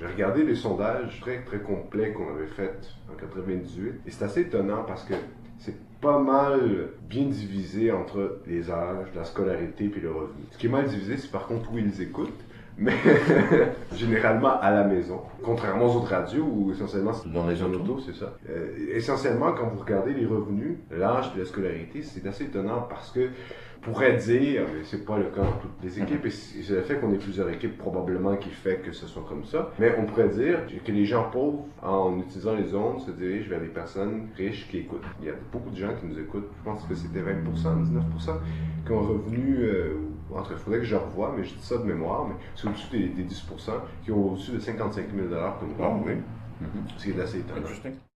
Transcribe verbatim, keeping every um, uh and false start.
J'ai regardé les sondages très très complets qu'on avait fait en quatre-vingt-dix-huit et c'est assez étonnant parce que c'est pas mal bien divisé entre les âges, la scolarité puis le revenu. Ce qui est mal divisé, c'est par contre où ils écoutent, mais généralement à la maison. Contrairement aux autres radios où essentiellement c'est dans les autos, auto, c'est ça. Euh, essentiellement, quand vous regardez les revenus, l'âge et la scolarité, c'est assez étonnant parce que on pourrait dire, mais c'est pas le cas dans toutes les équipes, et c'est le fait qu'on ait plusieurs équipes probablement qui fait que ce soit comme ça, mais on pourrait dire que les gens pauvres, en utilisant les ondes, se dirigent vers les personnes riches qui écoutent. Il y a beaucoup de gens qui nous écoutent, je pense que c'était vingt pour cent, dix-neuf pour cent, qui ont un revenu, euh, entre, il faudrait que je revoie, mais je dis ça de mémoire, mais c'est au-dessus des, des dix pour cent, qui ont au-dessus de cinquante-cinq mille dollars comme nous. Ah oui. Ce qui est assez étonnant.